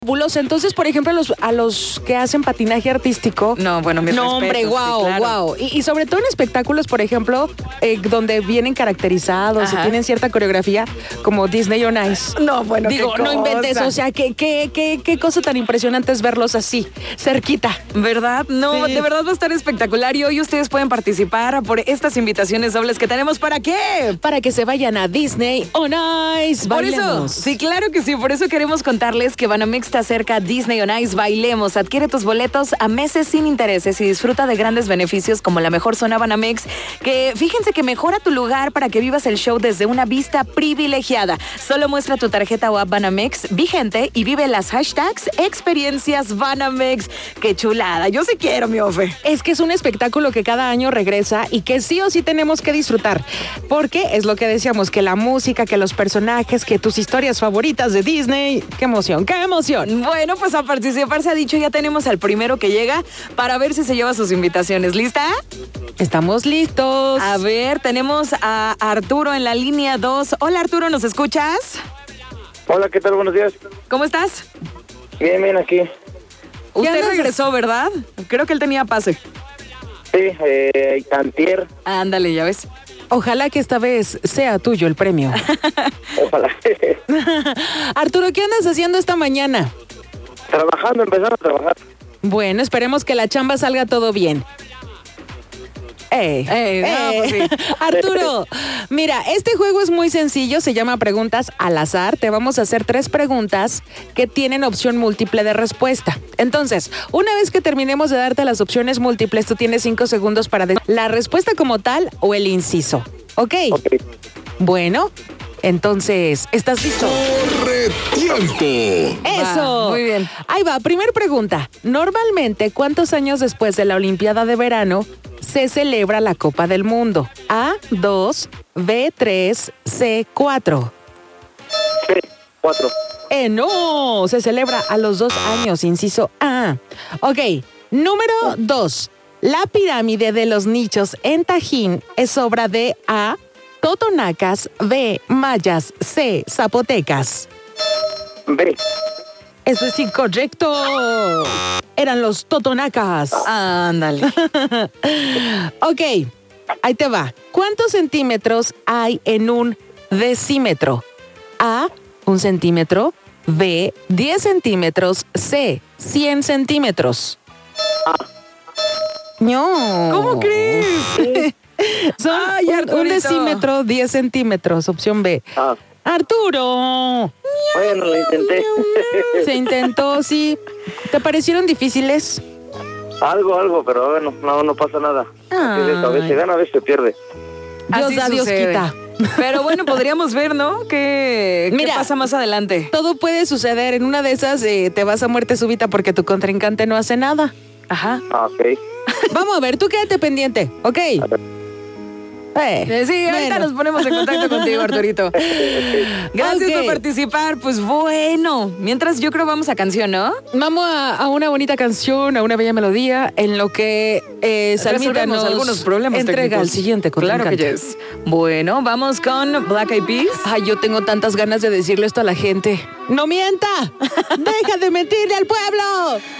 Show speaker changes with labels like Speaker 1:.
Speaker 1: Fabulosa. Entonces, por ejemplo, a los que hacen patinaje artístico.
Speaker 2: No, bueno, mis
Speaker 1: No, hombre,
Speaker 2: respetos,
Speaker 1: wow,
Speaker 2: sí, claro.
Speaker 1: wow. Y sobre todo en espectáculos, por ejemplo, donde vienen caracterizados
Speaker 2: Ajá.
Speaker 1: y tienen cierta coreografía, como Disney on Ice.
Speaker 2: No, bueno,
Speaker 1: Digo,
Speaker 2: qué
Speaker 1: no inventes,
Speaker 2: cosa.
Speaker 1: o sea, qué cosa tan impresionante es verlos así, cerquita.
Speaker 2: ¿Verdad? No,
Speaker 1: Sí.
Speaker 2: de verdad va a estar espectacular y hoy ustedes pueden participar por estas invitaciones dobles que tenemos. ¿Para qué?
Speaker 1: Para que se vayan a Disney on Ice.
Speaker 2: Por eso,
Speaker 1: Bailemos.
Speaker 2: sí, claro que sí, por eso queremos contarles que Banamex te acerca a Disney on Ice Bailemos. Adquiere tus boletos a meses sin intereses y disfruta de grandes beneficios como la mejor zona Banamex, que fíjense que mejora tu lugar para que vivas el show desde una vista privilegiada. Solo muestra tu tarjeta o app Banamex vigente y vive las hashtags experiencias Banamex. ¡Qué chulada! Yo sí quiero, mi Ofe.
Speaker 1: Es que es un espectáculo que cada año regresa y que sí o sí tenemos que disfrutar. Porque es lo que decíamos, que la música, que los personajes, que tus historias favoritas de Disney. ¡Qué emoción, qué emoción!
Speaker 2: Bueno, pues a participar se ha dicho, ya tenemos al primero que llega para ver si se lleva sus invitaciones. ¿Lista?
Speaker 1: Estamos listos.
Speaker 2: A ver, tenemos a Arturo en la línea 2. Hola Arturo, ¿nos escuchas?
Speaker 3: Hola, ¿qué tal? Buenos días.
Speaker 2: ¿Cómo estás?
Speaker 3: Bien, bien, aquí.
Speaker 2: Usted
Speaker 1: andas?
Speaker 2: regresó, ¿verdad? Creo que él tenía pase.
Speaker 3: Sí, antier.
Speaker 2: Ándale, ya ves.
Speaker 1: Ojalá que esta vez sea tuyo el premio.
Speaker 3: Ojalá.
Speaker 1: Arturo, ¿qué andas haciendo esta mañana?
Speaker 3: Trabajando, empezando a trabajar.
Speaker 1: Bueno, esperemos que la chamba salga todo bien.
Speaker 2: Pues sí.
Speaker 1: Arturo, mira, este juego es muy sencillo, se llama Preguntas al azar. Te vamos a hacer 3 preguntas que tienen opción múltiple de respuesta. Entonces, una vez que terminemos de darte las opciones múltiples, tú tienes 5 segundos para decir la respuesta como tal o el inciso. ¿Ok?
Speaker 3: Ok.
Speaker 1: Bueno, entonces, ¿estás listo?
Speaker 4: ¡Corre tiempo!
Speaker 1: ¡Eso!
Speaker 2: Va, muy bien.
Speaker 1: Ahí va, primer pregunta. Normalmente, ¿cuántos años después de la Olimpiada de Verano se celebra la Copa del Mundo? A, 2, B, 3, C, 4.
Speaker 3: Sí, 4.
Speaker 1: No, se celebra a los 2 años, inciso A. Ok, número 2. La pirámide de los nichos en Tajín es obra de A, totonacas, B, mayas, C, zapotecas.
Speaker 3: B.
Speaker 1: Eso es incorrecto. Eran los totonacas.
Speaker 2: Ándale.
Speaker 1: Ok, ahí te va. ¿Cuántos centímetros hay en un decímetro? A, 1 centímetro. B, 10 centímetros. C, 100 centímetros. No.
Speaker 2: ¿Cómo crees?
Speaker 1: Son
Speaker 2: Ay,
Speaker 1: un
Speaker 2: Arturito.
Speaker 1: decímetro, 10 centímetros. Opción B.
Speaker 3: Ah,
Speaker 1: Arturo.
Speaker 3: bueno, lo intenté.
Speaker 1: Se intentó, sí. ¿Te parecieron difíciles?
Speaker 3: algo, pero bueno, no pasa nada. Así es esto, a veces se gana, a veces se pierde.
Speaker 1: Dios
Speaker 2: Así
Speaker 1: da, Dios
Speaker 2: sucede.
Speaker 1: quita.
Speaker 2: Pero bueno, podríamos ver, ¿no? ¿Qué
Speaker 1: Mira.
Speaker 2: pasa más adelante?
Speaker 1: Todo puede suceder. En una de esas te vas a muerte súbita porque tu contrincante no hace nada.
Speaker 2: Ajá.
Speaker 3: Ah, ok.
Speaker 1: Vamos a ver, tú quédate pendiente, ¿ok?
Speaker 2: Sí, ahorita
Speaker 1: bueno.
Speaker 2: nos ponemos en contacto contigo, Arturito. Gracias
Speaker 1: Ok.
Speaker 2: por participar. Pues bueno, mientras yo creo vamos a canción, ¿no?
Speaker 1: Vamos a una bonita canción, a una bella melodía, en lo que Salmita
Speaker 2: Resolvemos
Speaker 1: nos
Speaker 2: algunos problemas
Speaker 1: entrega
Speaker 2: técnicos.
Speaker 1: al siguiente
Speaker 2: Claro que
Speaker 1: contrincante.
Speaker 2: yes. Bueno, vamos con Black Eyed Peas.
Speaker 1: Ay, yo tengo tantas ganas de decirle esto a la gente. ¡No mienta! ¡Deja de mentirle al pueblo!